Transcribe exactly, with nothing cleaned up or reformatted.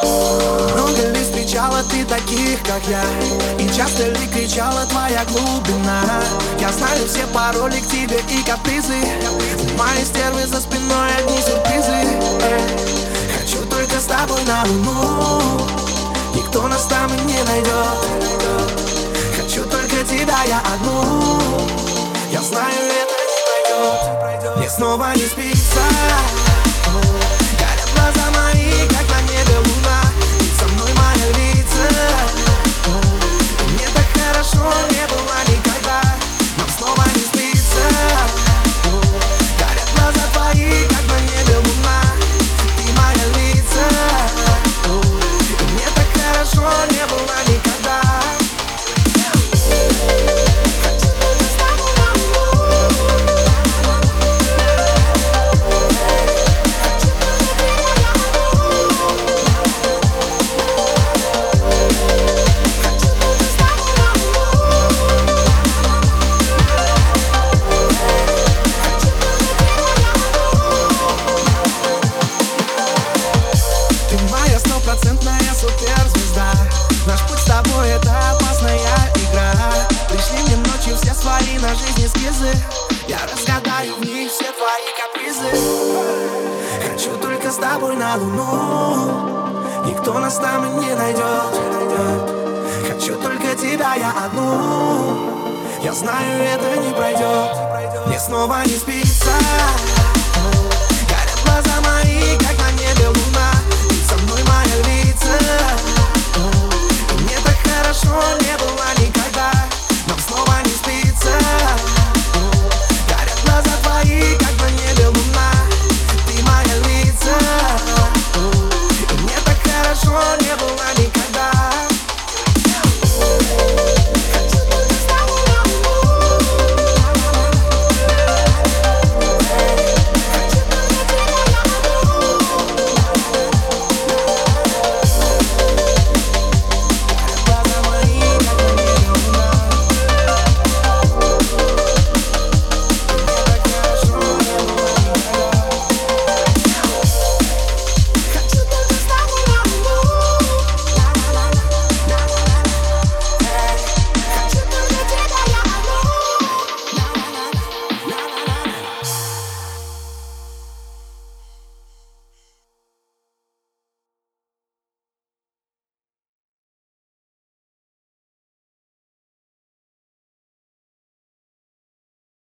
Много ли встречала ты таких, как я? И часто ли кричала твоя глубина? Я знаю все пароли к тебе и капризы. Мои стервы за спиной одни сюрпризы. Эй, хочу только с тобой на луну. Никто нас там и не найдет. Хочу только тебя, я одну. Я знаю, это не пройдет. Мне снова не спится. Горят глаза мои, как на небе луна. И со мной моя лица. Мне так хорошо не было никогда. Нам снова не спится. Горят глаза твои, как на небе луна. Ты моя лица. Мне так хорошо не было никогда. Стопроцентная суперзвезда. Наш путь с тобой — это опасная игра. Пришли мне ночью все свои на жизнь эскизы. Я разгадаю в них все твои капризы. Хочу только с тобой на луну. Никто нас там и не найдет. Хочу только тебя, я одну. Я знаю, это не пройдет. Мне снова не спится. Горят глаза мои, как